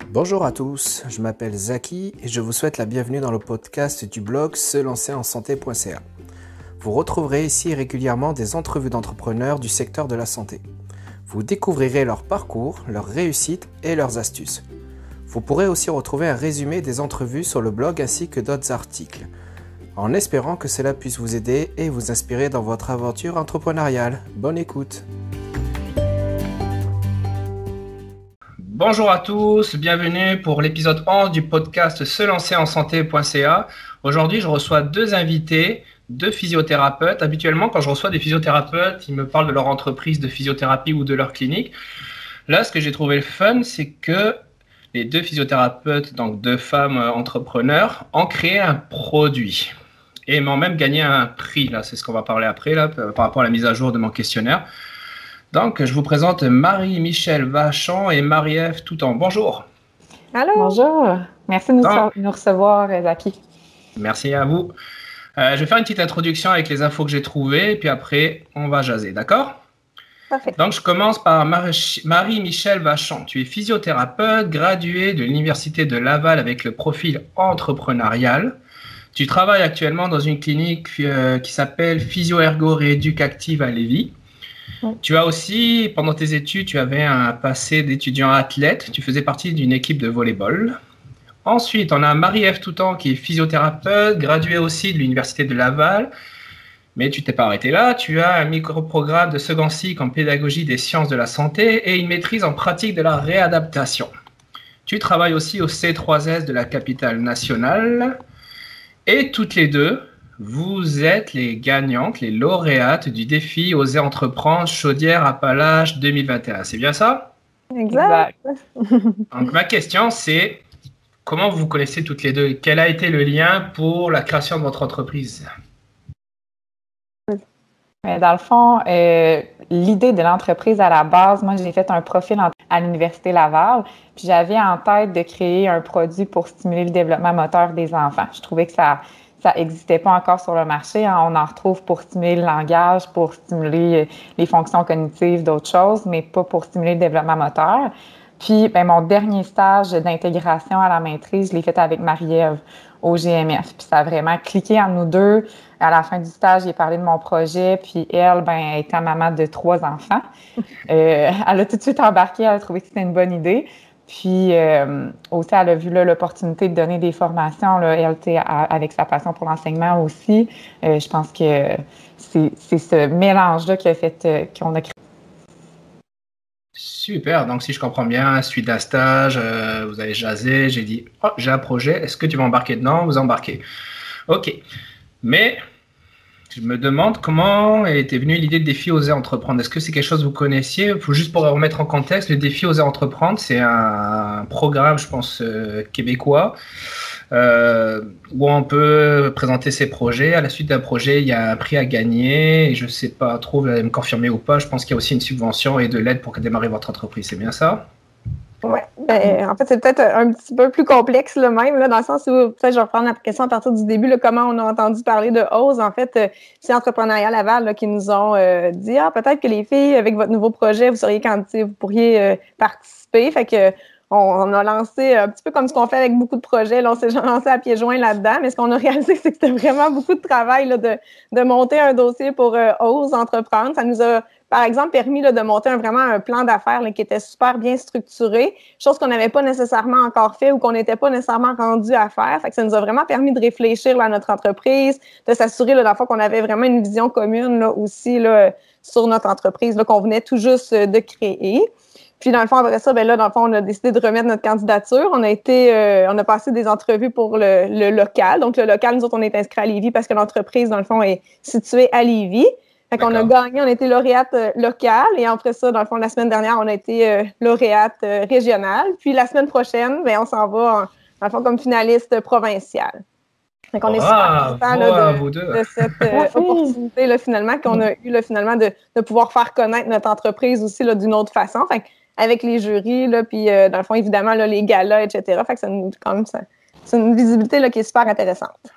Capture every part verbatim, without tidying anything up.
Bonjour à tous, je m'appelle Zaki et je vous souhaite la bienvenue dans le podcast du blog se lancer en santé point c a. Vous retrouverez ici régulièrement des entrevues d'entrepreneurs du secteur de la santé. Vous découvrirez leur parcours, leurs réussites et leurs astuces. Vous pourrez aussi retrouver un résumé des entrevues sur le blog ainsi que d'autres articles, en espérant que cela puisse vous aider et vous inspirer dans votre aventure entrepreneuriale. Bonne écoute! Bonjour à tous, bienvenue pour l'épisode onze du podcast se lancer en santé point c a. Aujourd'hui, je reçois deux invités, deux physiothérapeutes. Habituellement, quand je reçois des physiothérapeutes, ils me parlent de leur entreprise de physiothérapie ou de leur clinique. Là, ce que j'ai trouvé le fun, c'est que les deux physiothérapeutes, donc deux femmes entrepreneurs, ont créé un produit et m'ont même gagné un prix. Là, c'est ce qu'on va parler après, là, par rapport à la mise à jour de mon questionnaire. Donc, je vous présente Marie-Michel Vachon et Marie-Ève Toutan. Bonjour. Allô. Bonjour. Merci de nous, Donc, nous recevoir, Zaki. Merci à vous. Euh, je vais faire une petite introduction avec les infos que j'ai trouvées, puis après, on va jaser, d'accord? Parfait. Donc, je commence par Marie-Michel Vachon. Tu es physiothérapeute, graduée de l'Université de Laval avec le profil entrepreneurial. Tu travailles actuellement dans une clinique euh, qui s'appelle Physio-Ergo Rééducative à Lévis. Tu as aussi, pendant tes études, tu avais un passé d'étudiant athlète. Tu faisais partie d'une équipe de volleyball. Ensuite, on a Marie-Ève Toutan qui est physiothérapeute, graduée aussi de l'Université de Laval. Mais tu t'es pas arrêté là. Tu as un micro-programme de second cycle en pédagogie des sciences de la santé et une maîtrise en pratique de la réadaptation. Tu travailles aussi au C trois S de la capitale nationale. Et toutes les deux, vous êtes les gagnantes, les lauréates du défi Oser entreprendre Chaudière-Appalaches deux mille vingt et un. C'est bien ça? Exact. Donc, ma question, c'est comment vous vous connaissez toutes les deux? Quel a été le lien pour la création de votre entreprise? Dans le fond, euh, l'idée de l'entreprise à la base, moi, j'ai fait un profil à l'Université Laval, puis j'avais en tête de créer un produit pour stimuler le développement moteur des enfants. Je trouvais que ça ça n'existait pas encore sur le marché. Hein. On en retrouve pour stimuler le langage, pour stimuler les fonctions cognitives, d'autres choses, mais pas pour stimuler le développement moteur. Puis, ben, mon dernier stage d'intégration à la maîtrise, je l'ai fait avec Marie-Ève au G M F. Puis, ça a vraiment cliqué entre nous deux. À la fin du stage, j'ai parlé de mon projet. Puis, elle, ben, étant maman de trois enfants, euh, elle a tout de suite embarqué. Elle a trouvé que c'était une bonne idée. Puis euh, aussi, elle a vu là, l'opportunité de donner des formations, là, elle, avec sa passion pour l'enseignement aussi. Euh, je pense que c'est, c'est ce mélange-là qui a fait euh, qu'on a créé. Super. Donc, si je comprends bien, suite d'un stage, euh, vous avez jasé, j'ai dit « Oh, j'ai un projet, est-ce que tu vas embarquer dedans ?» Vous embarquez. OK. Mais je me demande comment était venue l'idée de défi Oser entreprendre. Est-ce que c'est quelque chose que vous connaissiez? Juste pour remettre en contexte, le défi Oser entreprendre, c'est un programme, je pense, euh, québécois, euh, où on peut présenter ses projets. À la suite d'un projet, il y a un prix à gagner. Et je ne sais pas trop, vous allez me confirmer ou pas. Je pense qu'il y a aussi une subvention et de l'aide pour démarrer votre entreprise. C'est bien ça? Oui, ben, en fait, c'est peut-être un petit peu plus complexe le même, là, dans le sens où, peut-être, je vais reprendre la question à partir du début, là, comment on a entendu parler de Ose. En fait, euh, c'est Entrepreneuriat Laval là, qui nous ont euh, dit, ah, peut-être que les filles, avec votre nouveau projet, vous seriez candidates, vous pourriez euh, participer. Fait que on, on a lancé un petit peu comme ce qu'on fait avec beaucoup de projets. Là, on s'est lancé à pieds joints là-dedans, mais ce qu'on a réalisé, c'est que c'était vraiment beaucoup de travail là, de, de monter un dossier pour euh, Ose entreprendre. Ça nous a par exemple, permis là, de monter un, vraiment un plan d'affaires là, qui était super bien structuré, chose qu'on n'avait pas nécessairement encore fait ou qu'on n'était pas nécessairement rendu à faire. Fait que ça nous a vraiment permis de réfléchir là, à notre entreprise, de s'assurer là, dans le fond, qu'on avait vraiment une vision commune là, aussi là, sur notre entreprise là, qu'on venait tout juste de créer. Puis, dans le fond, après ça, ben là, dans le fond, on a décidé de remettre notre candidature. On a été, euh, on a passé des entrevues pour le, le local. Donc, le local, nous autres, on est inscrits à Lévis parce que l'entreprise, dans le fond, est située à Lévis. Fait qu'on a gagné, on a été lauréate euh, locale et après ça, dans le fond, la semaine dernière, on a été euh, lauréate euh, régionale. Puis la semaine prochaine, ben, on s'en va, en, dans le fond, comme finaliste provinciale. Fait qu'on est super contents là, de, de cette euh, opportunité là, finalement, qu'on a eu là, finalement de, de pouvoir faire connaître notre entreprise aussi là, d'une autre façon. Fait avec les jurys, là, puis euh, dans le fond, évidemment, là, les galas, et cetera. Fait que ça nous, quand même, ça, c'est une visibilité là, qui est super intéressante.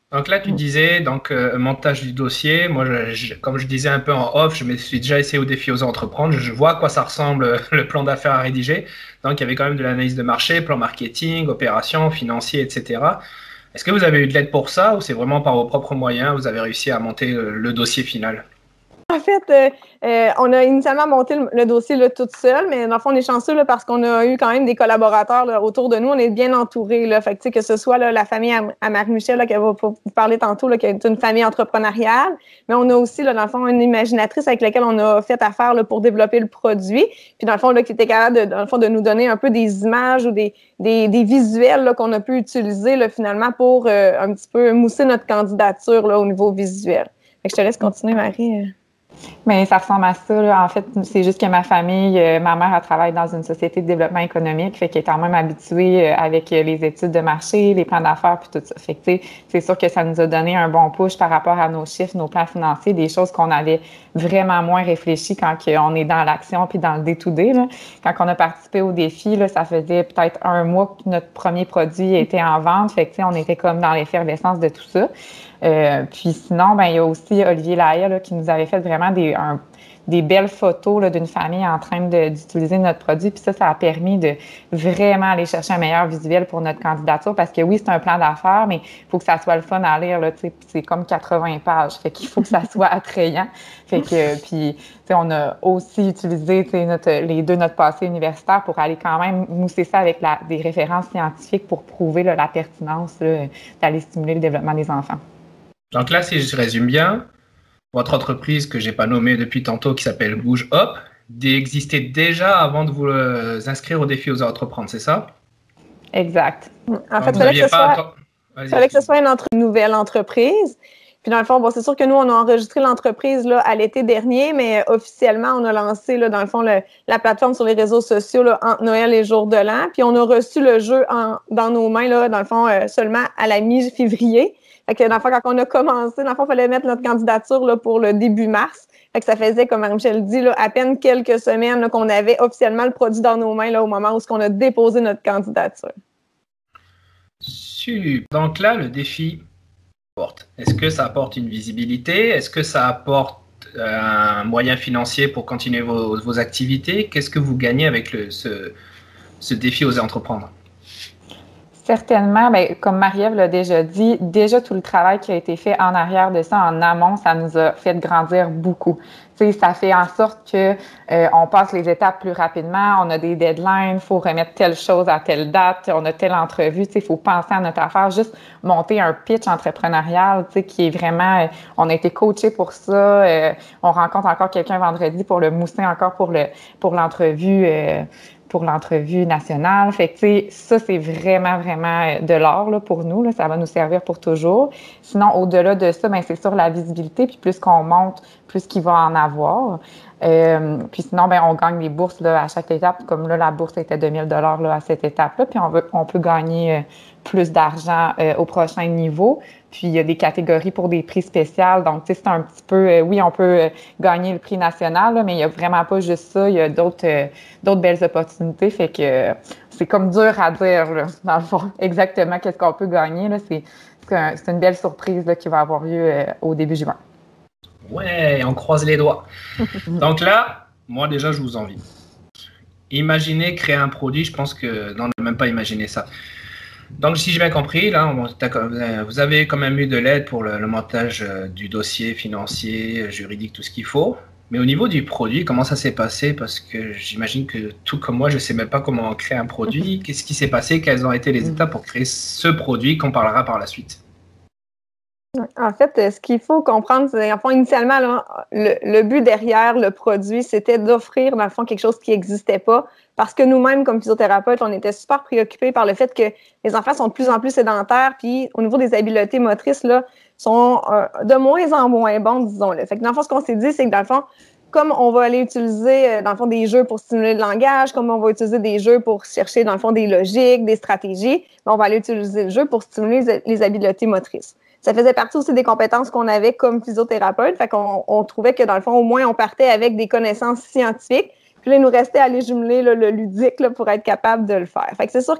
Donc là, tu disais, donc, euh, montage du dossier. Moi, je, je, comme je disais un peu en off, je me suis déjà essayé au défi Oser entreprendre. Je vois à quoi ça ressemble le plan d'affaires à rédiger. Donc, il y avait quand même de l'analyse de marché, plan marketing, opérations, financiers, et cetera. Est-ce que vous avez eu de l'aide pour ça ou c'est vraiment par vos propres moyens vous avez réussi à monter le, le dossier final? En fait, euh, euh, on a initialement monté le, le dossier là, toute seule, mais dans le fond, on est chanceux là, parce qu'on a eu quand même des collaborateurs là, autour de nous. On est bien entourés. Là. Fait que, que ce soit là, la famille à, à Marie-Michel, qui va vous parler tantôt, là, qui est une famille entrepreneuriale, mais on a aussi, là, dans le fond, une imaginatrice avec laquelle on a fait affaire là, pour développer le produit. Puis, dans le fond, là, qui était capable de, dans le fond, de nous donner un peu des images ou des, des, des visuels là, qu'on a pu utiliser là, finalement pour euh, un petit peu mousser notre candidature là, au niveau visuel. Fait que je te laisse continuer, Marie. Mais ça ressemble à ça. Là. En fait, c'est juste que ma famille, euh, ma mère, elle travaille dans une société de développement économique, fait qu'elle est quand même habituée euh, avec les études de marché, les plans d'affaires, puis tout ça. Fait que, tu sais, c'est sûr que ça nous a donné un bon push par rapport à nos chiffres, nos plans financiers, des choses qu'on avait vraiment moins réfléchi quand on est dans l'action puis dans le day-to-day. Là. Quand on a participé au défi, là, ça faisait peut-être un mois que notre premier produit était en vente. Fait que, tu sais, on était comme dans l'effervescence de tout ça. Euh, puis sinon, ben il y a aussi Olivier Lahaye là, qui nous avait fait vraiment des, un, des belles photos là, d'une famille en train de, d'utiliser notre produit. Puis ça, ça a permis de vraiment aller chercher un meilleur visuel pour notre candidature parce que oui, c'est un plan d'affaires, mais il faut que ça soit le fun à lire. Là, c'est comme quatre-vingts pages. Fait qu'il faut que ça soit attrayant. Fait que, puis, on a aussi utilisé notre, les deux notre passé universitaire pour aller quand même mousser ça avec la, des références scientifiques pour prouver là, la pertinence là, d'aller stimuler le développement des enfants. Donc là, si je résume bien, votre entreprise que j'ai pas nommée depuis tantôt, qui s'appelle Bouge Hop, existait déjà avant de vous euh, inscrire au défi Oser entreprendre, c'est ça? Exact. En fait, il fallait, que ce, soit, fallait que ce soit une, entre, une nouvelle entreprise. Puis dans le fond, bon, c'est sûr que nous, on a enregistré l'entreprise là, à l'été dernier, mais officiellement, on a lancé, là, dans le fond, le, la plateforme sur les réseaux sociaux là, entre Noël et Jour de l'An. Puis on a reçu le jeu en, dans nos mains, là, dans le fond, euh, seulement à la mi-février. Fait que dans le fond, quand on a commencé, dans le fond, il fallait mettre notre candidature là, pour le début mars. Fait que ça faisait, comme Marie-Michel dit, là, à peine quelques semaines là, qu'on avait officiellement le produit dans nos mains là, au moment où on a déposé notre candidature. Super. Donc là, le défi apporte. Est-ce que ça apporte une visibilité? Est-ce que ça apporte euh, un moyen financier pour continuer vos, vos activités? Qu'est-ce que vous gagnez avec le, ce, ce défi Oser entreprendre? Certainement, bien, comme Marie-Ève l'a déjà dit, déjà tout le travail qui a été fait en arrière de ça, en amont, ça nous a fait grandir beaucoup. Tu sais, ça fait en sorte que euh, on passe les étapes plus rapidement, on a des deadlines, il faut remettre telle chose à telle date, on a telle entrevue, tu sais, il faut penser à notre affaire, juste monter un pitch entrepreneurial, tu sais, qui est vraiment, euh, on a été coaché pour ça, euh, on rencontre encore quelqu'un vendredi pour le mousser encore pour le pour l'entrevue. Euh, pour l'entrevue nationale. Fait que, tu sais, ça, c'est vraiment, vraiment de l'or là, pour nous. Là. Ça va nous servir pour toujours. Sinon, au-delà de ça, bien, c'est sur la visibilité. Puis plus qu'on monte, plus qu'il va en avoir. Euh, puis sinon, ben on gagne des bourses là, à chaque étape. Comme là, la bourse était de mille dollars là, à cette étape-là. Puis on, veut, on peut gagner euh, plus d'argent euh, au prochain niveau. Puis il y a des catégories pour des prix spéciaux. Donc, tu sais, c'est un petit peu... Euh, oui, on peut euh, gagner le prix national, là, mais il n'y a vraiment pas juste ça. Il y a d'autres, euh, d'autres belles opportunités. Fait que euh, c'est comme dur à dire, là, dans le fond, exactement qu'est-ce qu'on peut gagner. Là. C'est, c'est, un, c'est une belle surprise là, qui va avoir lieu euh, au début juin. Ouais, on croise les doigts. Donc là, moi déjà, je vous envie. Imaginez créer un produit, je pense que... Non, ne même pas imaginer ça. Donc, si j'ai bien compris, là, vous avez quand même eu de l'aide pour le, le montage du dossier financier, juridique, tout ce qu'il faut. Mais au niveau du produit, comment ça s'est passé? Parce que j'imagine que tout comme moi, je ne sais même pas comment créer un produit. Qu'est-ce qui s'est passé? Quelles ont été les étapes pour créer ce produit qu'on parlera par la suite? En fait, ce qu'il faut comprendre, c'est enfin, initialement, là, le, le but derrière le produit, c'était d'offrir, dans le fond, quelque chose qui n'existait pas. Parce que nous-mêmes, comme physiothérapeutes, on était super préoccupés par le fait que les enfants sont de plus en plus sédentaires, puis au niveau des habiletés motrices, là, sont euh, de moins en moins bons, disons-le. Fait que dans le fond, ce qu'on s'est dit, c'est que dans le fond, comme on va aller utiliser, dans le fond, des jeux pour stimuler le langage, comme on va utiliser des jeux pour chercher, dans le fond, des logiques, des stratégies, on va aller utiliser le jeu pour stimuler les habiletés motrices. Ça faisait partie aussi des compétences qu'on avait comme physiothérapeute. Fait qu'on on trouvait que, dans le fond, au moins, on partait avec des connaissances scientifiques. Puis là, il nous restait à aller jumeler là, le ludique là, pour être capable de le faire. Fait que c'est sûr que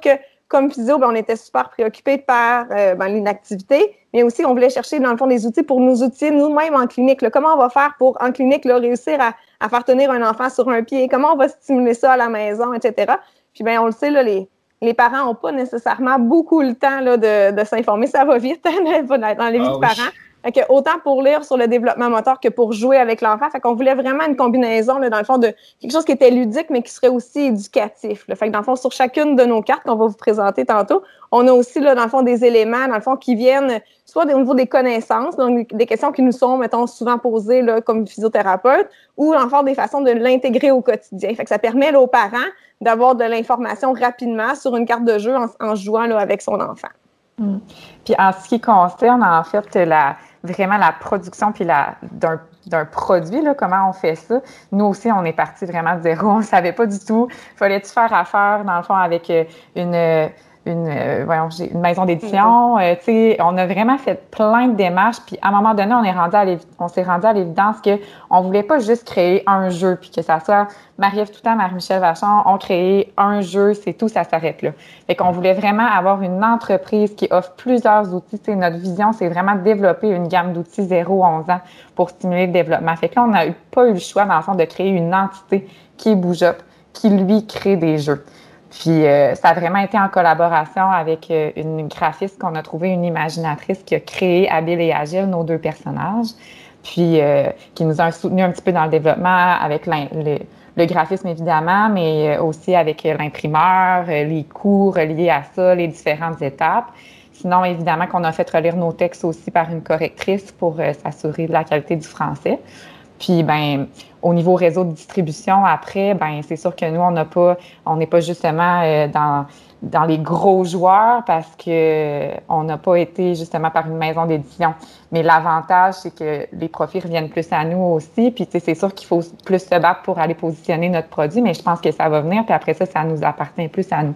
comme physio, ben, on était super préoccupés par euh, ben, l'inactivité, mais aussi on voulait chercher, dans le fond, des outils pour nous outiller nous-mêmes en clinique. Là. Comment on va faire pour, en clinique, là, réussir à, à faire tenir un enfant sur un pied? Comment on va stimuler ça à la maison, et cetera. Puis, ben, on le sait, là, les, les parents n'ont pas nécessairement beaucoup le temps là, de, de s'informer. Ça va vite hein, dans les vies ah, de oui. parents. Fait que autant pour lire sur le développement moteur que pour jouer avec l'enfant. Fait qu'on voulait vraiment une combinaison, là, dans le fond, de quelque chose qui était ludique, mais qui serait aussi éducatif. Là. Fait que dans le fond, sur chacune de nos cartes qu'on va vous présenter tantôt, on a aussi, là, dans le fond, des éléments, dans le fond, qui viennent soit au niveau des connaissances, donc des questions qui nous sont, mettons, souvent posées là, comme physiothérapeute, ou dans le fond, des façons de l'intégrer au quotidien. Fait que ça permet là, aux parents d'avoir de l'information rapidement sur une carte de jeu en, en jouant là, avec son enfant. Mmh. Puis en ce qui concerne, en fait, la, vraiment la production puis la, d'un, d'un produit, là, comment on fait ça, nous aussi, on est parti vraiment de zéro. On ne savait pas du tout. Fallait-tu faire affaire, dans le fond, avec une... Une, euh, voyons, une maison d'édition, euh, tu sais, on a vraiment fait plein de démarches, puis à un moment donné, on est rendu à on s'est rendu à l'évidence qu'on voulait pas juste créer un jeu, puis que ça soit Marie-Ève Toutant, Marie-Michel Vachon, on créé un jeu, c'est tout, ça s'arrête là. Fait qu'on voulait vraiment avoir une entreprise qui offre plusieurs outils, tu sais, notre vision, c'est vraiment de développer une gamme d'outils zéro à onze ans pour stimuler le développement. Fait que là, on n'a pas eu le choix, dans le fond, de créer une entité qui est Bouge Up, qui, lui, crée des jeux. Puis, euh, ça a vraiment été en collaboration avec euh, une graphiste qu'on a trouvé, une imaginatrice qui a créé Habile et Agile, nos deux personnages, puis euh, qui nous a soutenus un petit peu dans le développement avec le, le graphisme, évidemment, mais aussi avec l'imprimeur, les coûts reliés à ça, les différentes étapes. Sinon, évidemment, qu'on a fait relire nos textes aussi par une correctrice pour euh, s'assurer de la qualité du français. Puis, ben, au niveau réseau de distribution, après, ben, c'est sûr que nous, on n'a pas, on n'est pas justement euh, dans, dans les gros joueurs parce que on n'a pas été justement par une maison d'édition. Mais l'avantage, c'est que les profits reviennent plus à nous aussi. Puis, tu sais, c'est sûr qu'il faut plus se battre pour aller positionner notre produit, mais je pense que ça va venir. Puis après ça, ça nous appartient plus à nous.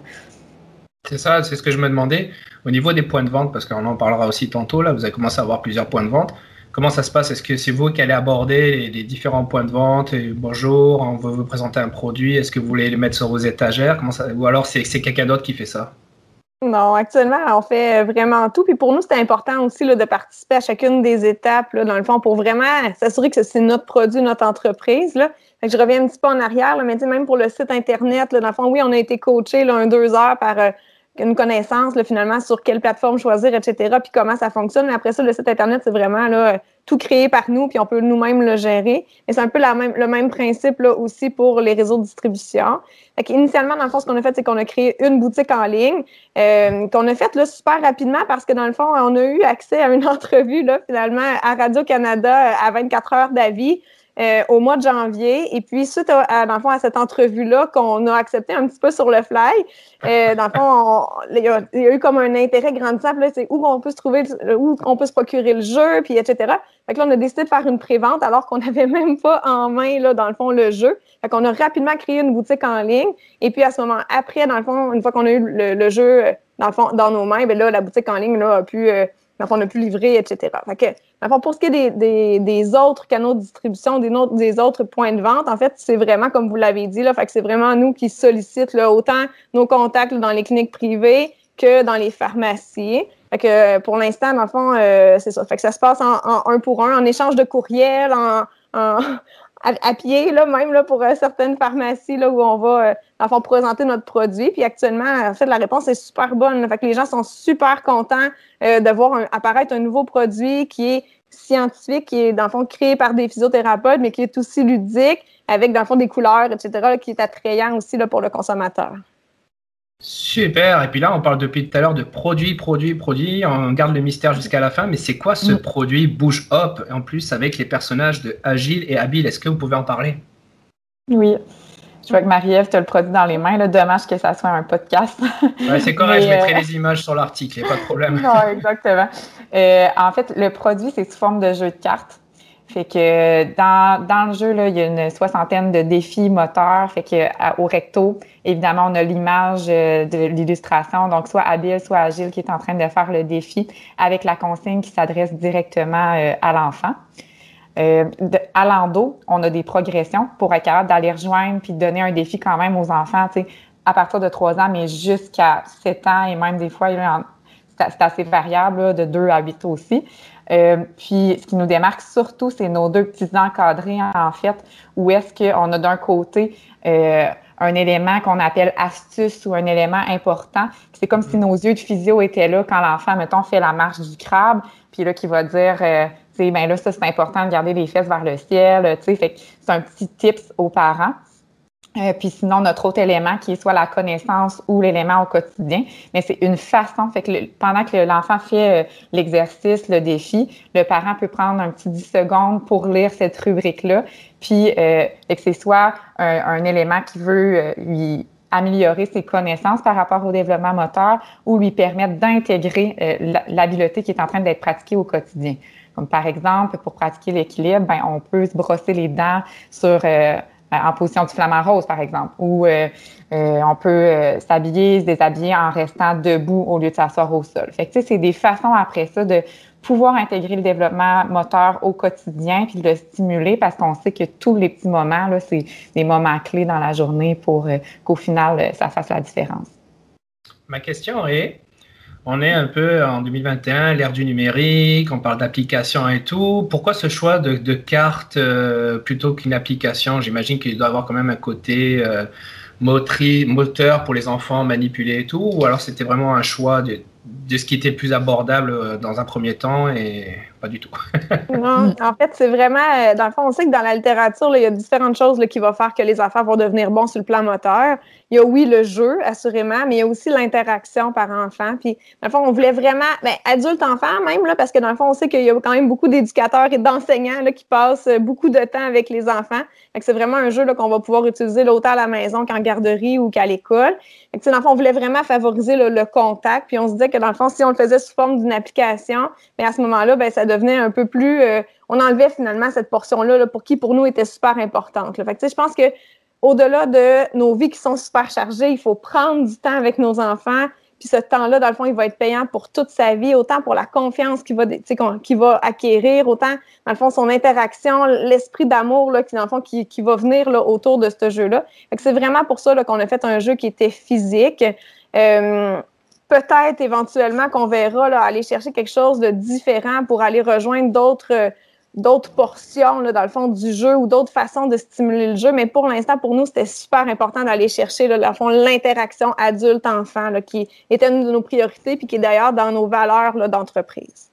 C'est ça, c'est ce que je me demandais. Au niveau des points de vente, parce qu'on en parlera aussi tantôt, là, vous avez commencé à avoir plusieurs points de vente. Comment ça se passe? Est-ce que c'est vous qui allez aborder les différents points de vente? Et bonjour, on veut vous présenter un produit. Est-ce que vous voulez les mettre sur vos étagères? Comment ça... Ou alors c'est, c'est quelqu'un d'autre qui fait ça? Non, actuellement, on fait vraiment tout. Puis pour nous, c'est important aussi là, de participer à chacune des étapes, là, dans le fond, pour vraiment s'assurer que c'est notre produit, notre entreprise. Là. Fait que je reviens un petit peu en arrière, là, mais même pour le site Internet, là, dans le fond, oui, on a été coaché là, un, deux heures par... Euh, une connaissance là, finalement sur quelle plateforme choisir, et cetera, puis comment ça fonctionne. Mais après ça, le site Internet, c'est vraiment là, tout créé par nous, puis on peut nous-mêmes le gérer. Et c'est un peu la même, le même principe là, aussi pour les réseaux de distribution. Fait qu'initialement, dans le fond, ce qu'on a fait, c'est qu'on a créé une boutique en ligne euh, qu'on a faite là, super rapidement parce que dans le fond, on a eu accès à une entrevue là, finalement à Radio-Canada à vingt-quatre heures d'avis. Euh, au mois de janvier. Et puis, suite à, à, dans le fond, à cette entrevue-là qu'on a accepté un petit peu sur le fly, euh, dans le fond, il y, y a eu comme un intérêt grandissant. Puis là, c'est où on peut se trouver, où on peut se procurer le jeu, puis et cetera. Fait que là, on a décidé de faire une prévente alors qu'on n'avait même pas en main, là, dans le fond, le jeu. Fait qu'on a rapidement créé une boutique en ligne. Et puis, à ce moment après, dans le fond, une fois qu'on a eu le, le jeu, dans le fond, dans nos mains, bien là, la boutique en ligne, là, a pu... Euh, dans le fond, on a pu livrer, et cetera. Fait que, dans le fond, pour ce qui est des, des, des autres canaux de distribution, des, no- des autres points de vente, en fait, c'est vraiment, comme vous l'avez dit, là, fait que c'est vraiment nous qui sollicitent là, autant nos contacts là, dans les cliniques privées que dans les pharmacies. Fait que, pour l'instant, dans le fond, euh, c'est ça. Fait que ça se passe en, en un pour un, en échange de courriel, en... en À, à pied, là, même là, pour euh, certaines pharmacies là, où on va euh, dans le fond, présenter notre produit. Puis actuellement, en fait, la réponse est super bonne. Là. Fait que les gens sont super contents euh, de voir un, apparaître un nouveau produit qui est scientifique, qui est, dans le fond, créé par des physiothérapeutes, mais qui est aussi ludique, avec, dans le fond, des couleurs, et cetera, là, qui est attrayant aussi là, pour le consommateur. Super. Et puis là, on parle depuis tout à l'heure de produits, produits, produits. On garde le mystère jusqu'à la fin. Mais c'est quoi ce mmh. produit Bouge Up? En plus, avec les personnages de Agile et Habile. Est-ce que vous pouvez en parler? Oui. Je vois que Marie-Ève, tu as le produit dans les mains. Là. Dommage que ça soit un podcast. Ouais, c'est correct. Mais, je mettrai euh... les images sur l'article. Il n'y a pas de problème. Non, exactement. Euh, en fait, le produit, c'est sous forme de jeu de cartes. Fait que dans, dans le jeu, là, il y a une soixantaine de défis moteurs. Fait que à, au recto, évidemment, on a l'image de l'illustration, donc soit Habile, soit Agile qui est en train de faire le défi avec la consigne qui s'adresse directement euh, à l'enfant. Euh, de, à l'endo, on a des progressions pour être capable d'aller rejoindre puis de donner un défi quand même aux enfants, tu sais, à partir de trois ans, mais jusqu'à sept ans et même des fois, là, c'est, c'est assez variable, là, de deux à huit aussi. Euh, puis, ce qui nous démarque surtout, c'est nos deux petits encadrés, en fait, où est-ce qu'on a d'un côté euh, un élément qu'on appelle astuce ou un élément important. C'est comme si nos yeux de physio étaient là quand l'enfant, mettons, fait la marche du crabe, puis là, qui va dire, euh, tu sais, ben là, ça, c'est important de garder les fesses vers le ciel, tu sais, fait que c'est un petit tips aux parents. Euh, puis sinon, notre autre élément qui est soit la connaissance ou l'élément au quotidien, mais c'est une façon, fait que le, pendant que l'enfant fait euh, l'exercice, le défi, le parent peut prendre un petit dix secondes pour lire cette rubrique-là, puis euh, fait que c'est soit un, un élément qui veut euh, lui améliorer ses connaissances par rapport au développement moteur ou lui permettre d'intégrer euh, l'habileté qui est en train d'être pratiquée au quotidien. Comme par exemple, pour pratiquer l'équilibre, ben, on peut se brosser les dents sur... Euh, en position du flamant rose, par exemple, ou euh, euh, on peut euh, s'habiller, se déshabiller en restant debout au lieu de s'asseoir au sol. Fait que, tu sais, c'est des façons après ça de pouvoir intégrer le développement moteur au quotidien puis de le stimuler parce qu'on sait que tous les petits moments, là, c'est des moments clés dans la journée pour euh, qu'au final, ça fasse la différence. Ma question est, on est un peu en deux mille vingt et un, l'ère du numérique, on parle d'applications et tout. Pourquoi ce choix de, de carte euh, plutôt qu'une application? J'imagine qu'il doit avoir quand même un côté euh, motri, moteur pour les enfants, manipuler et tout. Ou alors c'était vraiment un choix de, de ce qui était le plus abordable dans un premier temps et pas du tout. Non, en fait, c'est vraiment, dans le fond, on sait que dans la littérature, là, il y a différentes choses là, qui vont faire que les enfants vont devenir bons sur le plan moteur. Il y a, oui, le jeu, assurément, mais il y a aussi l'interaction par enfant. Puis, dans le fond, on voulait vraiment, ben, adulte-enfant même, là, parce que dans le fond, on sait qu'il y a quand même beaucoup d'éducateurs et d'enseignants là, qui passent beaucoup de temps avec les enfants. Fait que c'est vraiment un jeu là, qu'on va pouvoir utiliser là, autant à la maison qu'en garderie ou qu'à l'école. Fait que, dans le fond, on voulait vraiment favoriser là, le contact. Puis, on se disait que dans le fond, si on le faisait sous forme d'une application, ben, à ce moment-là, ben, ça devenait un peu plus... Euh, on enlevait finalement cette portion-là là, pour qui, pour nous, était super importante. Là. Fait que, tu sais, je pense que au-delà de nos vies qui sont super chargées, il faut prendre du temps avec nos enfants. Puis ce temps-là, dans le fond, il va être payant pour toute sa vie, autant pour la confiance qu'il va, qu'il va acquérir, autant, dans le fond, son interaction, l'esprit d'amour, là, qui, dans le fond, qui, qui va venir là, autour de ce jeu-là. Fait que c'est vraiment pour ça là, qu'on a fait un jeu qui était physique. Euh, peut-être, éventuellement, qu'on verra là, aller chercher quelque chose de différent pour aller rejoindre d'autres... Euh, d'autres portions, là, dans le fond, du jeu ou d'autres façons de stimuler le jeu. Mais pour l'instant, pour nous, c'était super important d'aller chercher, là, dans le fond, l'interaction adulte-enfant, là, qui était une de nos priorités puis qui est d'ailleurs dans nos valeurs là, d'entreprise.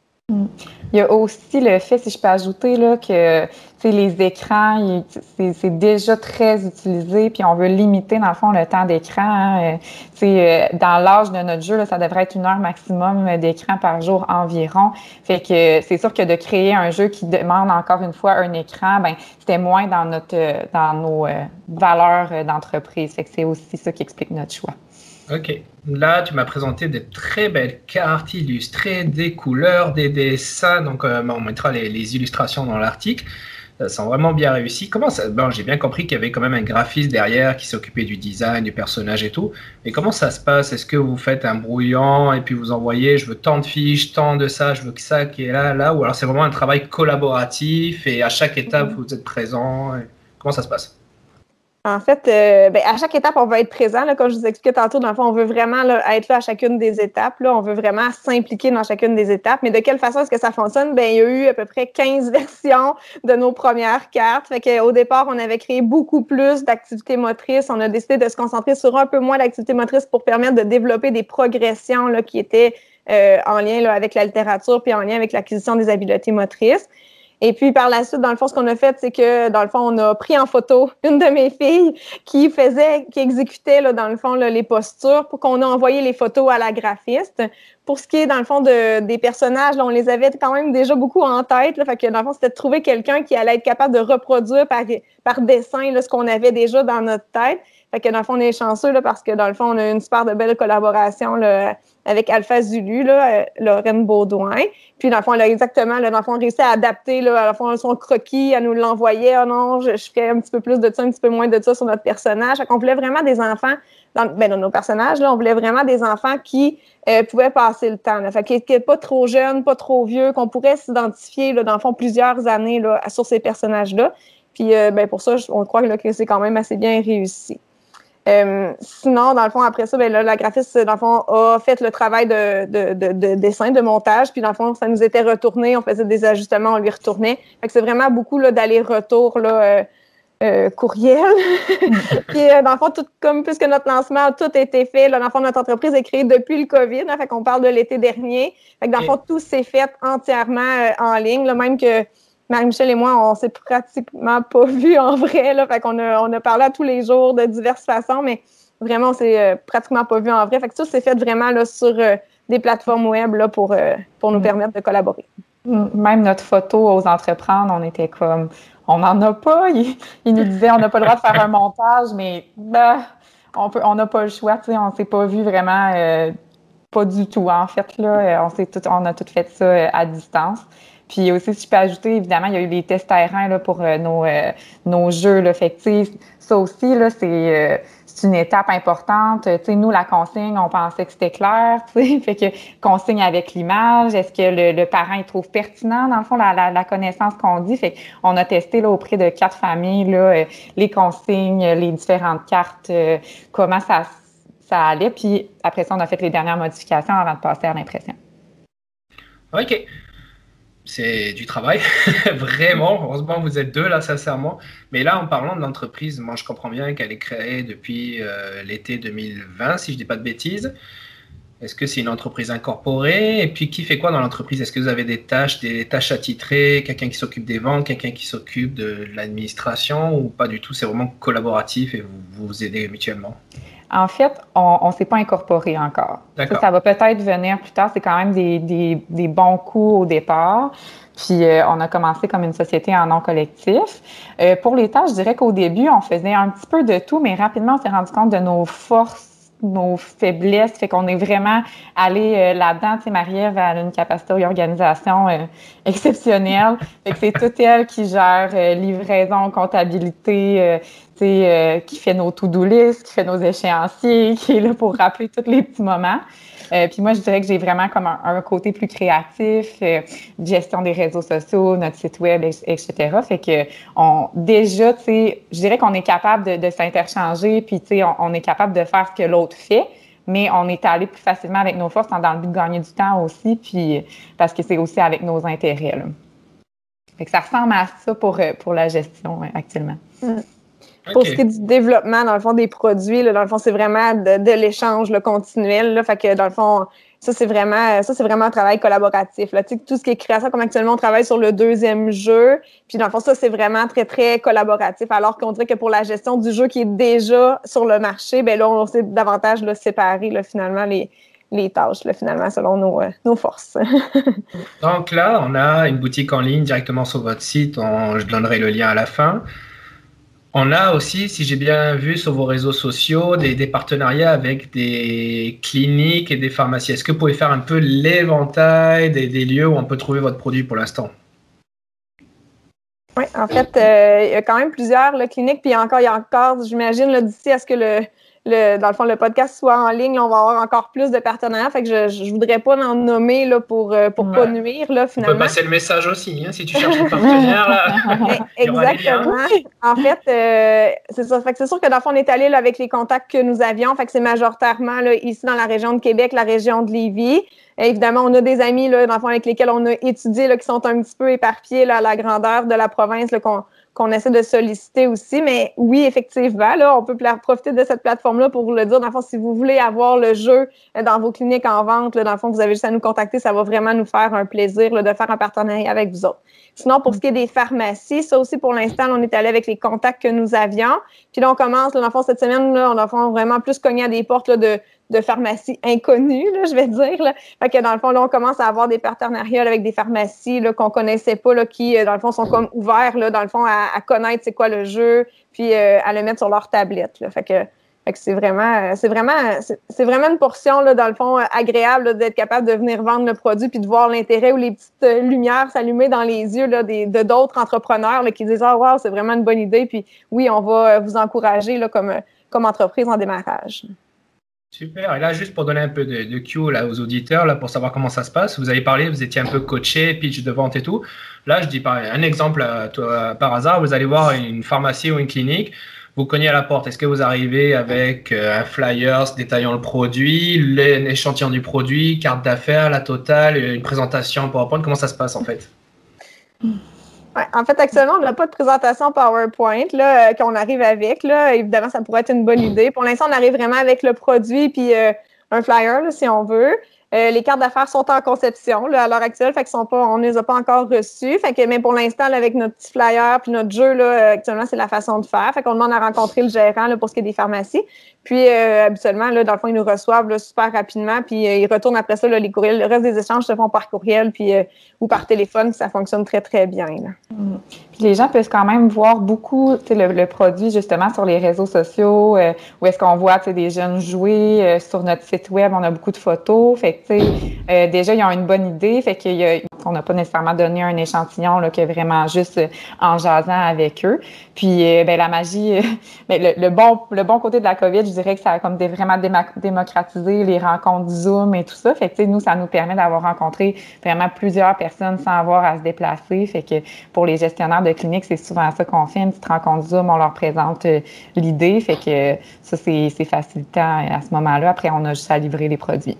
Il y a aussi le fait, si je peux ajouter, là, que les écrans, c'est, c'est déjà très utilisé, puis on veut limiter, dans le fond, le temps d'écran. Hein. Euh, dans l'âge de notre jeu, là, ça devrait être une heure maximum d'écran par jour environ. Fait que c'est sûr que de créer un jeu qui demande encore une fois un écran, ben c'était moins dans notre dans nos euh, valeurs d'entreprise. Fait que c'est aussi ça qui explique notre choix. Ok. Là, tu m'as présenté des très belles cartes illustrées, des couleurs, des dessins. Donc, euh, on mettra les, les illustrations dans l'article. Ça sont vraiment bien réussi. Comment ça... Bon, j'ai bien compris qu'il y avait quand même un graphiste derrière qui s'occupait du design, du personnage et tout. Mais comment ça se passe? Est-ce que vous faites un brouillon et puis vous envoyez, je veux tant de fiches, tant de ça, je veux que ça qui est là, là? Ou alors c'est vraiment un travail collaboratif et à chaque étape, vous êtes présent? Comment ça se passe? En fait, euh, ben, à chaque étape, on va être présent. Là, comme je vous expliquais tantôt, dans le fond, on veut vraiment là, être là à chacune des étapes. Là, on veut vraiment s'impliquer dans chacune des étapes. Mais de quelle façon est-ce que ça fonctionne? Ben, il y a eu à peu près quinze versions de nos premières cartes. Fait qu'au départ, on avait créé beaucoup plus d'activités motrices. On a décidé de se concentrer sur un peu moins d'activités motrices pour permettre de développer des progressions là, qui étaient euh, en lien là, avec la littérature puis en lien avec l'acquisition des habiletés motrices. Et puis, par la suite, dans le fond, ce qu'on a fait, c'est que, dans le fond, on a pris en photo une de mes filles qui faisait, qui exécutait, là, dans le fond, là, les postures pour qu'on a envoyé les photos à la graphiste. Pour ce qui est, dans le fond, de, des personnages, là, on les avait quand même déjà beaucoup en tête. Là, fait que, dans le fond, c'était de trouver quelqu'un qui allait être capable de reproduire par, par dessin là, ce qu'on avait déjà dans notre tête. Fait que, dans le fond, on est chanceux là, parce que, dans le fond, on a une super de belle collaboration là, avec Alpha Zulu, là, Lorraine Baudouin. Puis, dans le fond, elle a exactement, là, dans le fond, réussi à adapter là, à la fond, son croquis, à nous l'envoyer. Oh non, je, je ferais un petit peu plus de ça, un petit peu moins de ça sur notre personnage. Fait qu'on voulait vraiment des enfants, dans, ben, dans nos personnages, là, on voulait vraiment des enfants qui euh, pouvaient passer le temps. Là. Fait qu'ils n'étaient pas trop jeunes, pas trop vieux, qu'on pourrait s'identifier, là, dans le fond, plusieurs années là, sur ces personnages-là. Puis, euh, ben, pour ça, on croit là, que c'est quand même assez bien réussi. Euh, sinon, dans le fond, après ça, ben là, la graphiste, dans le fond, a fait le travail de, de, de, de dessin, de montage, puis dans le fond, ça nous était retourné, on faisait des ajustements, on lui retournait. Fait que c'est vraiment beaucoup là, d'aller-retour, là, euh, euh, courriel. Puis, euh, dans le fond, tout, comme puisque notre lancement, tout a été fait, là, dans le fond, notre entreprise est créée depuis le COVID, hein, fait qu'on parle de l'été dernier. Fait que dans le fond, tout s'est fait entièrement euh, en ligne, là, même que Marie-Michel et moi, on s'est pratiquement pas vus en vrai, là, fait qu'on a, on a parlé à tous les jours de diverses façons, mais vraiment, on s'est euh, pratiquement pas vus en vrai. Fait que tout s'est fait vraiment là, sur euh, des plateformes web là, pour, euh, pour nous permettre de collaborer. Même notre photo aux entreprendre, on était comme, on n'en a pas. Ils il nous disaient, on n'a pas le droit de faire un montage, mais ben, on peut, on n'a pas le choix. Tu sais, on s'est pas vu vraiment, euh, pas du tout. En fait, là, on s'est tout, on a tout fait ça euh, à distance. Puis aussi, si je peux ajouter, évidemment, il y a eu les tests terrain là, pour euh, nos, euh, nos jeux. Là. Fait que, tu sais, ça aussi, là, c'est, euh, c'est une étape importante. Tu sais, nous, la consigne, on pensait que c'était clair. Tu sais, fait que consigne avec l'image. Est-ce que le, le parent il trouve pertinent, dans le fond, la, la, la connaissance qu'on dit? Fait qu'on a testé là, auprès de quatre familles là, euh, les consignes, les différentes cartes, euh, comment ça, ça allait. Puis après ça, on a fait les dernières modifications avant de passer à l'impression. OK. C'est du travail, vraiment. Heureusement, vous êtes deux là, sincèrement. Mais là, en parlant de l'entreprise, moi, je comprends bien qu'elle est créée depuis euh, l'été deux mille vingt, si je ne dis pas de bêtises. Est-ce que c'est une entreprise incorporée? Et puis, qui fait quoi dans l'entreprise? Est-ce que vous avez des tâches, des tâches attitrées, quelqu'un qui s'occupe des ventes, quelqu'un qui s'occupe de l'administration ou pas du tout? C'est vraiment collaboratif et vous vous aidez mutuellement? En fait, on ne s'est pas incorporé encore. Ça, ça va peut-être venir plus tard. C'est quand même des, des, des bons coups au départ. Puis, euh, on a commencé comme une société en non collectif. Euh, pour les tâches, je dirais qu'au début, on faisait un petit peu de tout, mais rapidement, on s'est rendu compte de nos forces, nos faiblesses. Fait qu'on est vraiment allé euh, là-dedans. Tu sais, Marie-Ève a une capacité d'organisation euh, exceptionnelle. Fait que c'est toute elle qui gère euh, livraison, comptabilité, euh, tu sais, euh, qui fait nos to-do list, qui fait nos échéanciers, qui est là pour rappeler tous les petits moments. Euh, puis moi, je dirais que j'ai vraiment comme un, un côté plus créatif, euh, gestion des réseaux sociaux, notre site web, et cetera. Fait que on, déjà, tu sais, je dirais qu'on est capable de, de s'interchanger, puis tu sais, on, on est capable de faire ce que l'autre fait, mais on est allé plus facilement avec nos forces dans le but de gagner du temps aussi, puis parce que c'est aussi avec nos intérêts, là. Fait que ça ressemble à ça pour, pour la gestion actuellement. Mmh. Okay. Pour ce qui est du développement, dans le fond, des produits, là, dans le fond, c'est vraiment de, de l'échange là, continuel. Là, fait que dans le fond, ça, c'est vraiment ça, c'est vraiment un travail collaboratif. Là. Tu sais, tout ce qui est création, comme actuellement, on travaille sur le deuxième jeu. Puis dans le fond, ça, c'est vraiment très, très collaboratif. Alors qu'on dirait que pour la gestion du jeu qui est déjà sur le marché, ben là, on sait davantage là, séparer là, finalement les, les tâches, là, finalement, selon nos, euh, nos forces. Donc là, on a une boutique en ligne directement sur votre site. On, je donnerai le lien à la fin. On a aussi, si j'ai bien vu sur vos réseaux sociaux, des, des partenariats avec des cliniques et des pharmacies. Est-ce que vous pouvez faire un peu l'éventail des, des lieux où on peut trouver votre produit pour l'instant? Oui, en fait, euh, il y a quand même plusieurs là, cliniques, puis encore, il y a encore, j'imagine, là, d'ici à ce que le, le, dans le fond, le podcast soit en ligne, là, on va avoir encore plus de partenariats. Fait que je ne voudrais pas en nommer là, pour ne ouais. pas nuire, là, finalement. On peut passer le message aussi, hein, si tu cherches un partenaire. Là, exactement. En fait, euh, c'est ça. Fait que c'est sûr que dans le fond, on est allé là, avec les contacts que nous avions. Fait que c'est majoritairement là, ici dans la région de Québec, la région de Lévis. Et évidemment, on a des amis là, dans le fond, avec lesquels on a étudié, là, qui sont un petit peu éparpillés là, à la grandeur de la province, là, qu'on qu'on essaie de solliciter aussi. Mais oui, effectivement, là, on peut profiter de cette plateforme-là pour vous le dire. Dans le fond, si vous voulez avoir le jeu dans vos cliniques en vente, là, dans le fond, vous avez juste à nous contacter. Ça va vraiment nous faire un plaisir là, de faire un partenariat avec vous autres. Sinon, pour ce qui est des pharmacies, ça aussi, pour l'instant, on est allé avec les contacts que nous avions. Puis là, on commence, là, dans le fond, cette semaine, là, on a vraiment plus cogné à des portes là, de, de pharmacies inconnues, là, je vais dire. Là. Fait que dans le fond, là, on commence à avoir des partenariats là, avec des pharmacies là, qu'on connaissait pas, là, qui, dans le fond, sont comme ouverts, là, dans le fond, à, à connaître c'est quoi le jeu, puis euh, à le mettre sur leur tablette. Là. Fait que Fait que c'est vraiment, c'est vraiment, c'est, c'est vraiment une portion, là, dans le fond, agréable là, d'être capable de venir vendre le produit puis de voir l'intérêt ou les petites lumières s'allumer dans les yeux là, des, de d'autres entrepreneurs là, qui disent « Ah, wow, c'est vraiment une bonne idée. » Puis oui, on va vous encourager là, comme, comme entreprise en démarrage. Super. Et là, juste pour donner un peu de, de cue là, aux auditeurs, là, pour savoir comment ça se passe, vous avez parlé, vous étiez un peu coaché, pitch de vente et tout. Là, je dis par un exemple, toi, par hasard, vous allez voir une pharmacie ou une clinique. vous cognez à la porte. Est-ce que vous arrivez avec euh, un flyer détaillant le produit, l'échantillon du produit, carte d'affaires, la totale, une présentation PowerPoint? Comment ça se passe en fait? Ouais, en fait, actuellement, on n'a pas de présentation PowerPoint là, euh, qu'on arrive avec. Là. Évidemment, ça pourrait être une bonne idée. Pour l'instant, on arrive vraiment avec le produit puis euh, un flyer, là, si on veut. Euh, les cartes d'affaires sont en conception là, à l'heure actuelle, fait qu'ils sont pas, on ne les a pas encore reçues. Fait que, mais pour l'instant, là, avec notre petit flyer puis notre jeu, là, actuellement, c'est la façon de faire. Fait qu'on demande à rencontrer le gérant là, pour ce qui est des pharmacies. Puis euh, habituellement, là, dans le fond, ils nous reçoivent là, super rapidement, puis euh, ils retournent après ça là, les courriels. Le reste des échanges se font par courriel puis euh, ou par téléphone, ça fonctionne très, très bien. Là. Mmh. Puis les gens peuvent quand même voir beaucoup le, le produit justement sur les réseaux sociaux, euh, où est-ce qu'on voit des jeunes jouer euh, sur notre site web, on a beaucoup de photos. Fait que euh, déjà, ils ont une bonne idée. Fait qu'on n'a pas nécessairement donné un échantillon là, que vraiment juste euh, en jasant avec eux. Puis euh, ben, la magie, euh, ben, le, le, bon, le bon côté de la COVID, je dirais que ça a comme des, vraiment démocratisé les rencontres Zoom et tout ça. Fait que nous, ça nous permet d'avoir rencontré vraiment plusieurs personnes sans avoir à se déplacer. Fait que pour les gestionnaires de clinique, c'est souvent ça qu'on fait, une petite rencontre Zoom, on leur présente euh, l'idée. Fait que ça, c'est facilitant à ce moment-là. Après, on a juste à livrer les produits.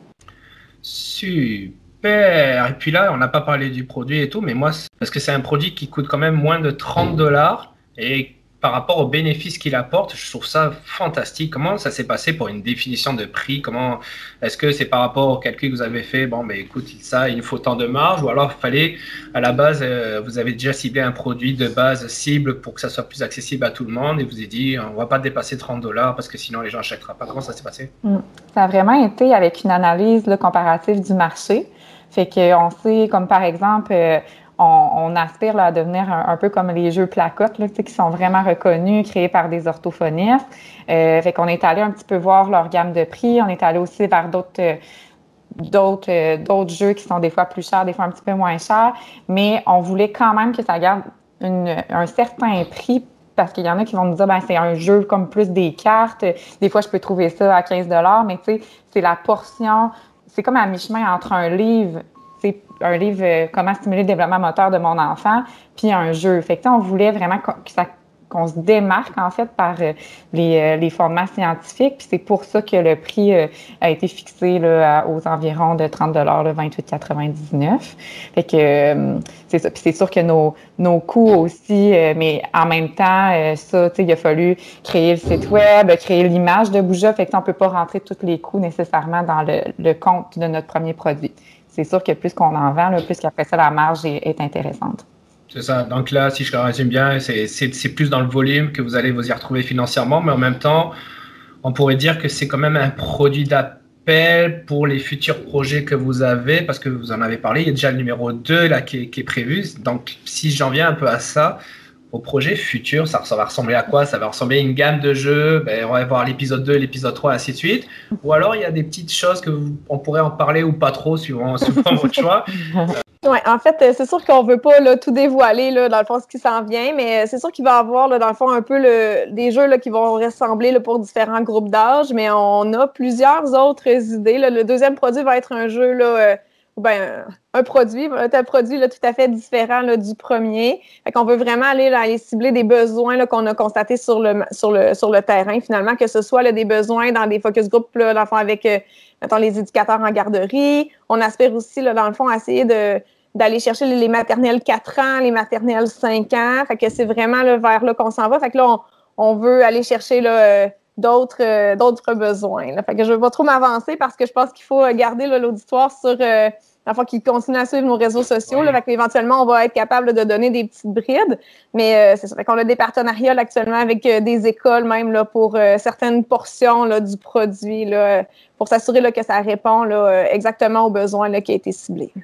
Super. Et puis là, on n'a pas parlé du produit et tout, mais moi, parce que c'est un produit qui coûte quand même moins de trente dollars et par rapport aux bénéfices qu'il apporte, je trouve ça fantastique. Comment ça s'est passé pour une définition de prix? Comment est-ce que c'est par rapport au calcul que vous avez fait? Bon, ben écoute, ça, il nous faut tant de marge, ou alors il fallait à la base, euh, vous avez déjà ciblé un produit de base cible pour que ça soit plus accessible à tout le monde et vous avez dit, on va pas dépasser trente dollars parce que sinon les gens n'achèteront pas. Comment ça s'est passé? Mmh. Ça a vraiment été avec une analyse là, comparative du marché. Fait qu'on sait, comme par exemple, euh, On, on aspire là, à devenir un, un peu comme les jeux placotes, là, qui sont vraiment reconnus, créés par des orthophonistes. Euh, fait qu'on est allé un petit peu voir leur gamme de prix. On est allé aussi vers d'autres euh, d'autres euh, d'autres jeux qui sont des fois plus chers, des fois un petit peu moins chers. Mais on voulait quand même que ça garde une, un certain prix parce qu'il y en a qui vont nous dire, ben c'est un jeu comme plus des cartes. Des fois, je peux trouver ça à quinze dollars, mais tu sais, c'est la portion, c'est comme à mi-chemin entre un livre, c'est un livre euh, Comment stimuler le développement moteur de mon enfant, puis un jeu. Fait que on voulait vraiment que ça qu'on se démarque en fait par euh, les, euh, les fondements scientifiques. Puis c'est pour ça que le prix euh, a été fixé là, aux environs de trente dollars, vingt-huit quatre-vingt-dix-neuf. Fait que euh, c'est ça. Puis c'est sûr que nos, nos coûts aussi, euh, mais en même temps, euh, ça, tu sais, il a fallu créer le site web, créer l'image de Bouja. Fait que on peut pas rentrer tous les coûts nécessairement dans le, le compte de notre premier produit. C'est sûr que plus qu'on en vend, là, plus qu'après ça, la marge est, est intéressante. C'est ça. Donc là, si je résume bien, c'est plus dans le volume que vous allez vous y retrouver financièrement, mais en même temps, on pourrait dire que c'est quand même un produit d'appel pour les futurs projets que vous avez, parce que vous en avez parlé, il y a déjà le numéro deux là, qui, est, qui est prévu. Donc, si j'en viens un peu à ça, au projet futur, ça, ça va ressembler à quoi? Ça va ressembler à une gamme de jeux, ben, on va voir l'épisode deux, l'épisode trois, ainsi de suite. Ou alors, il y a des petites choses que vous, on pourrait en parler ou pas trop, suivant, suivant votre choix. Oui, en fait, c'est sûr qu'on ne veut pas là, tout dévoiler, là, dans le fond, ce qui s'en vient, mais c'est sûr qu'il va y avoir, là, dans le fond, un peu le, des jeux là, qui vont ressembler là, pour différents groupes d'âge, mais on a plusieurs autres idées. Là. Le deuxième produit va être un jeu, là, euh, ben, un produit, va être un produit là, tout à fait différent là, du premier. Fait qu'on veut vraiment aller, là, aller cibler des besoins qu'on a constatés sur le, sur, le, sur le terrain, finalement, que ce soit là, des besoins dans des focus groups, là, dans le fond, avec euh, mettons, les éducateurs en garderie. On aspire aussi, là, dans le fond, à essayer de d'aller chercher les maternelles quatre ans, les maternelles cinq ans. Fait que c'est vraiment là, vers là qu'on s'en va. Fait que là, on, on veut aller chercher là, euh, d'autres euh, d'autres besoins. Là. Fait que je ne veux pas trop m'avancer parce que je pense qu'il faut garder l'auditoire sur euh, enfin, qu'il continue à suivre nos réseaux sociaux. Oui. Là, fait que éventuellement, on va être capable là, de donner des petites brides. Mais euh, c'est ça. Fait qu'on a des partenariats là, actuellement avec euh, des écoles même là, pour euh, certaines portions là, du produit là, pour s'assurer là, que ça répond là, exactement aux besoins là, qui a été ciblé.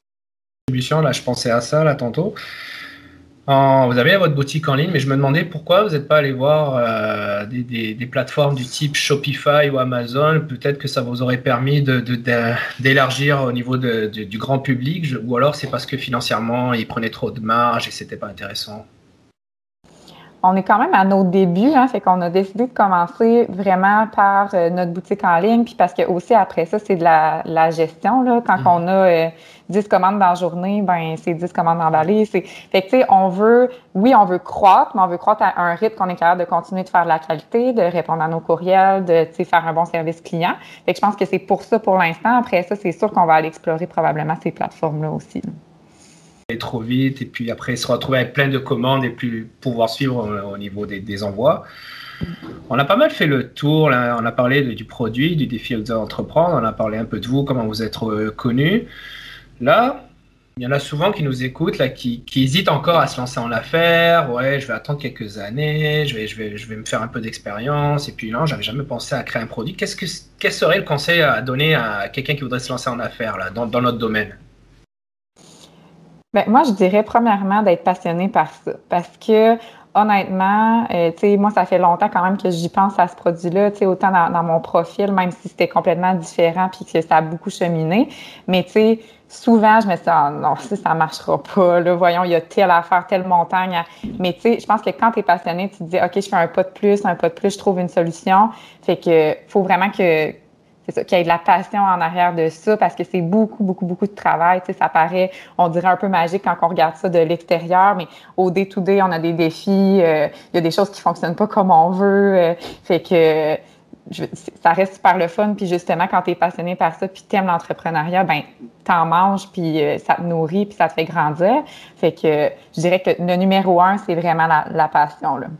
Là, je pensais à ça là tantôt. En, vous avez votre boutique en ligne, mais je me demandais pourquoi vous n'êtes pas allé voir euh, des, des, des plateformes du type Shopify ou Amazon. Peut-être que ça vous aurait permis de, de, de, d'élargir au niveau de, de, du grand public, je, ou alors c'est parce que financièrement ils prenaient trop de marge et c'était pas intéressant. on est quand même à nos débuts, hein, fait qu'on a décidé de commencer vraiment par euh, notre boutique en ligne, puis parce que aussi après ça, c'est de la, la gestion, là. Quand mmh. on a euh, dix commandes dans la journée, ben c'est dix commandes emballées. C'est... Fait que, tu sais, on veut, oui, on veut croître, mais on veut croître à un rythme qu'on est capable de continuer de faire de la qualité, de répondre à nos courriels, de, tu sais, faire un bon service client. Fait que je pense que c'est pour ça pour l'instant. Après ça, c'est sûr qu'on va aller explorer probablement ces plateformes-là aussi, là. Trop vite et puis après se retrouver avec plein de commandes et puis pouvoir suivre au niveau des, des envois. On a pas mal fait le tour, là. On a parlé de, du produit, du défi d'entreprendre, on a parlé un peu de vous, comment vous êtes euh, connu. Là, il y en a souvent qui nous écoutent, là, qui, qui hésitent encore à se lancer en affaires. Ouais, je vais attendre quelques années, je vais, je vais, je vais me faire un peu d'expérience et puis non, j'avais jamais pensé à créer un produit. Qu'est-ce que, quel serait le conseil à donner à quelqu'un qui voudrait se lancer en affaires là, dans, dans notre domaine? Ben, moi, je dirais premièrement d'être passionné par ça parce que honnêtement, euh, tu sais, moi, ça fait longtemps quand même que j'y pense à ce produit-là, tu sais, autant dans, dans mon profil, même si c'était complètement différent puis que ça a beaucoup cheminé. Mais tu sais, souvent, je me dis, ah, non, ça, ça marchera pas, là, voyons, il y a telle affaire, telle montagne. À... Mais tu sais, je pense que quand tu es passionné, tu te dis, OK, je fais un pas de plus, un pas de plus, je trouve une solution. Fait que faut vraiment que c'est ça, qu'il y ait de la passion en arrière de ça parce que c'est beaucoup, beaucoup, beaucoup de travail. Tu sais, ça paraît, on dirait un peu magique quand on regarde ça de l'extérieur, mais au day-to-day, on a des défis, euh, il y a des choses qui fonctionnent pas comme on veut. Euh, fait que je, ça reste super le fun. Puis justement, quand tu es passionné par ça puis t'aimes l'entrepreneuriat, ben t'en manges puis euh, ça te nourrit puis ça te fait grandir. Fait que je dirais que le numéro un, c'est vraiment la, la passion, là.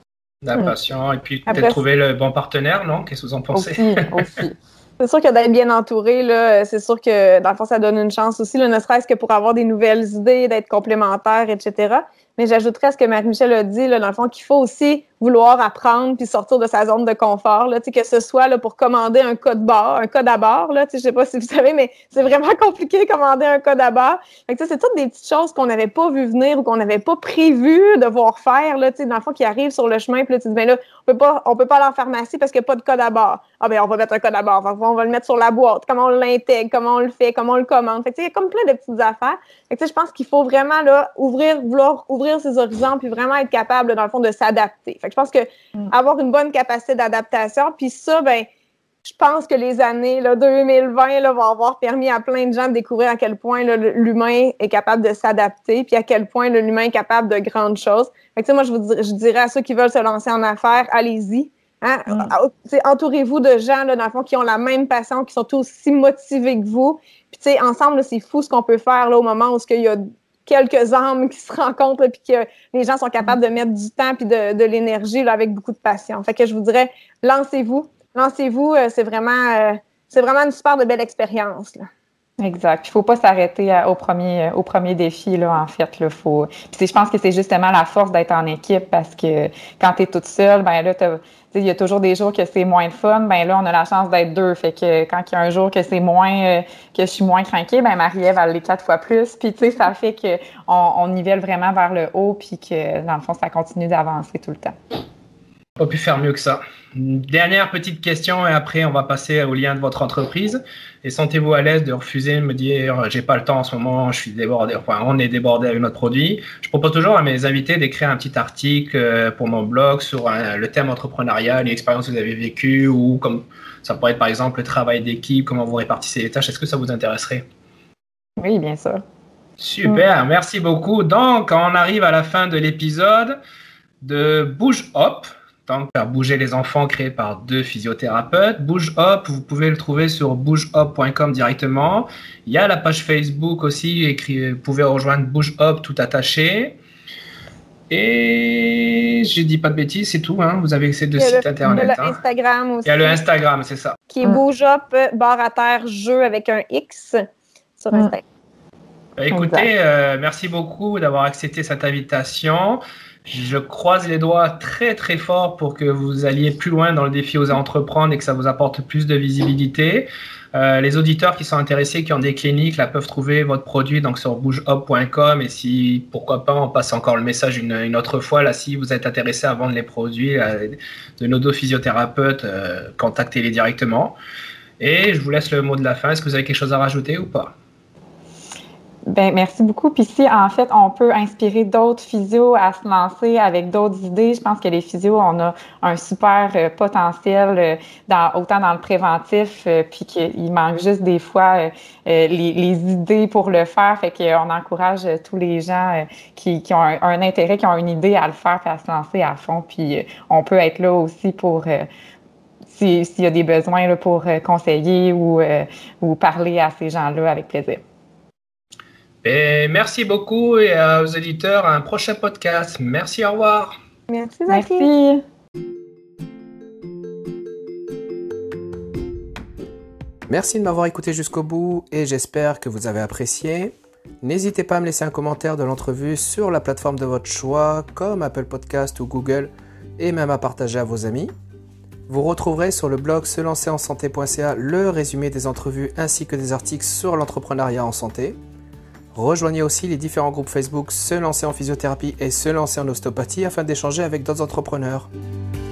La passion et puis peut-être trouver le bon partenaire, non? Qu'est-ce que vous en pensez? Aussi, aussi. C'est sûr que d'être bien entouré, là, c'est sûr que dans le fond, ça donne une chance aussi, là, ne serait-ce que pour avoir des nouvelles idées, d'être complémentaires, et cetera. Mais j'ajouterais à ce que Marie-Michel a dit, là, dans le fond, qu'il faut aussi vouloir apprendre puis sortir de sa zone de confort, là, que ce soit là, pour commander un code barre, un code à barre, là, je ne sais pas si vous savez, mais c'est vraiment compliqué de commander un code à barre. Fait que, c'est toutes des petites choses qu'on n'avait pas vu venir ou qu'on n'avait pas prévu devoir faire, là, dans le fond, qui arrivent sur le chemin. Puis là, tu dis, ben là, on peut pas, on peut pas aller en pharmacie parce qu'il n'y a pas de code à barre. Ah ben, on va mettre un code à barre. On va le mettre sur la boîte. Comment on l'intègre, comment on le fait, comment on le commande. Fait que, il y a comme plein de petites affaires. Fait que, je pense qu'il faut vraiment là, ouvrir, vouloir ouvrir ses horizons puis vraiment être capable, dans le fond, de s'adapter. Fait que je pense que mm. avoir une bonne capacité d'adaptation, puis ça, ben, je pense que les années là, deux mille vingt là, vont avoir permis à plein de gens de découvrir à quel point là, l'humain est capable de s'adapter, puis à quel point là, l'humain est capable de grandes choses. Fait que, moi, je, vous dirais, je dirais à ceux qui veulent se lancer en affaires, allez-y. Hein? Mm. Entourez-vous de gens, là, dans le fond, qui ont la même passion, qui sont aussi motivés que vous. Puis, ensemble, là, c'est fou ce qu'on peut faire là, au moment où il y a quelques âmes qui se rencontrent, puis que les gens sont capables de mettre du temps puis de, de l'énergie là, avec beaucoup de passion. Fait que je vous dirais, lancez-vous. Lancez-vous, euh, c'est vraiment, euh, c'est vraiment une super de belle expérience, là. Exact. Il ne faut pas s'arrêter à, au, premier, au premier défi, là, en fait. Là, faut... Puis je pense que c'est justement la force d'être en équipe parce que quand tu es toute seule, ben là, il y a toujours des jours que c'est moins de fun. Ben là, on a la chance d'être deux. Fait que quand il y a un jour que c'est moins, euh, que je suis moins craquée, ben Marie-Ève, elle l'est quatre fois plus. Puis, tu sais, ça fait qu'on on nivelle vraiment vers le haut puis que, dans le fond, ça continue d'avancer tout le temps. On peut plus faire mieux que ça. Une dernière petite question et après on va passer au lien de votre entreprise. Et sentez-vous à l'aise de refuser de me dire j'ai pas le temps en ce moment, je suis débordé, enfin on est débordé avec notre produit. Je propose toujours à mes invités d'écrire un petit article pour mon blog sur un, le thème entrepreneurial, l'expérience que vous avez vécue ou comme ça pourrait être par exemple le travail d'équipe, comment vous répartissez les tâches. Est-ce que ça vous intéresserait? Oui, bien sûr. Super, merci beaucoup. Donc on arrive à la fin de l'épisode de Bouge Hop. Donc, faire bouger les enfants créé par deux physiothérapeutes. Bouge Hop, vous pouvez le trouver sur bouge hop point com directement. Il y a la page Facebook aussi, écrit, vous pouvez rejoindre Bouge Hop tout attaché. Et je dis pas de bêtises, c'est tout. Hein. Vous avez ces deux sites le, internet. Il y a le hein. Instagram aussi. Il y a le Instagram, c'est ça. Qui est Bouge Hop, barre à terre, jeu avec un X sur Instagram. Bah, écoutez, euh, merci beaucoup d'avoir accepté cette invitation. Je croise les doigts très très fort pour que vous alliez plus loin dans le défi Oser entreprendre et que ça vous apporte plus de visibilité. Euh, les auditeurs qui sont intéressés, qui ont des cliniques, là peuvent trouver votre produit donc sur bouge hop point com et si pourquoi pas on passe encore le message une, une autre fois là si vous êtes intéressé à vendre les produits euh, de nos deux physiothérapeutes, euh, contactez-les directement. Et je vous laisse le mot de la fin. Est-ce que vous avez quelque chose à rajouter ou pas? Ben, merci beaucoup. Puis si, en fait, on peut inspirer d'autres physios à se lancer avec d'autres idées, je pense que les physios, on a un super euh, potentiel, euh, dans, autant dans le préventif, euh, puis qu'il manque juste des fois euh, les, les idées pour le faire. Fait qu'on encourage euh, tous les gens euh, qui, qui ont un, un intérêt, qui ont une idée à le faire, puis à se lancer à fond. Puis euh, on peut être là aussi pour... Euh, s'il y a des besoins là, pour euh, conseiller ou, euh, ou parler à ces gens-là avec plaisir. Et merci beaucoup et aux éditeurs à un prochain podcast. Merci, au revoir. Merci, Zaki. Merci. Merci de m'avoir écouté jusqu'au bout et j'espère que vous avez apprécié. N'hésitez pas à me laisser un commentaire de l'entrevue sur la plateforme de votre choix comme Apple Podcast ou Google et même à partager à vos amis. Vous retrouverez sur le blog se lancer en santé point c a le résumé des entrevues ainsi que des articles sur l'entrepreneuriat en santé. Rejoignez aussi les différents groupes Facebook Se lancer en physiothérapie et Se lancer en ostéopathie afin d'échanger avec d'autres entrepreneurs.